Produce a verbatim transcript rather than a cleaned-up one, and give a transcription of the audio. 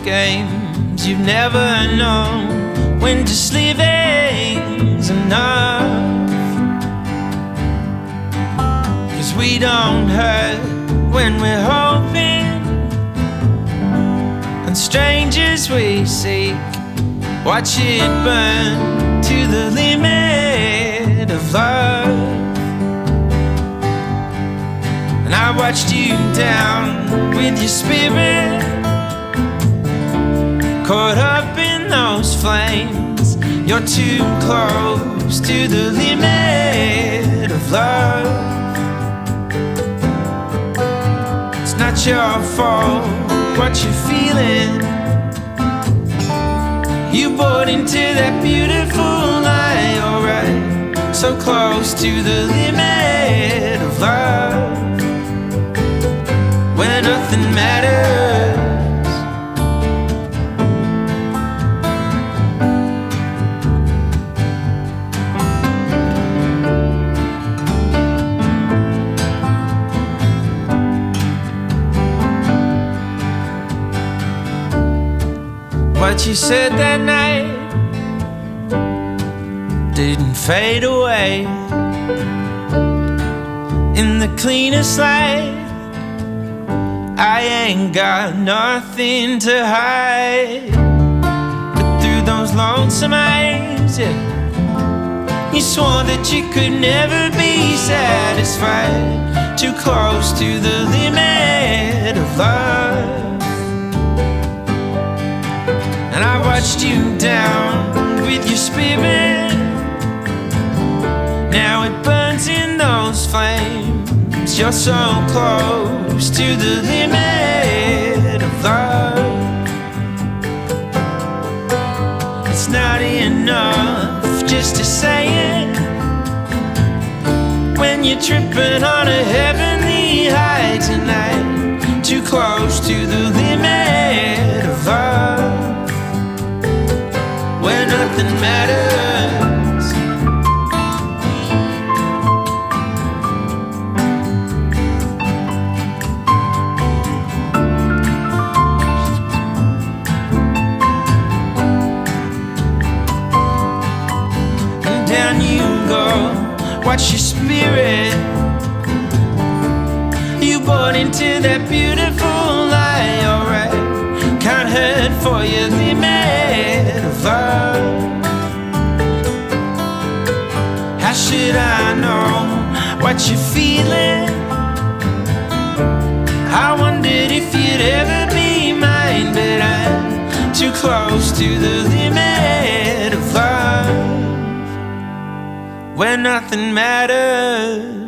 games. You've never known when just leaving's enough. 'Cause we don't hurt when we're hoping, and strangers we seek, watch it burn to the limit of love. And I watched you down with your spirit, caught up in those flames. You're too close to the limit of love. It's not your fault what you're feeling. You bought into that beautiful lie, alright, so close to the limit of love, where nothing matters. What you said that night didn't fade away. In the cleanest light, I ain't got nothing to hide. But through those lonesome eyes, yeah, you swore that you could never be satisfied. Too close to the limit of love. And I watched you down with your spirit. Now it burns in those flames. You're so close to the limit of love. It's not enough just to say it when you're tripping on a heavenly high tonight. Too close to the limit of love, where nothing matters. And down you go, watch your spirit. You bought into that beautiful lie, alright, can't hurt for your limit of love. How should I know what you're feeling? I wondered if you'd ever be mine, but I'm too close to the limit of love, where nothing matters.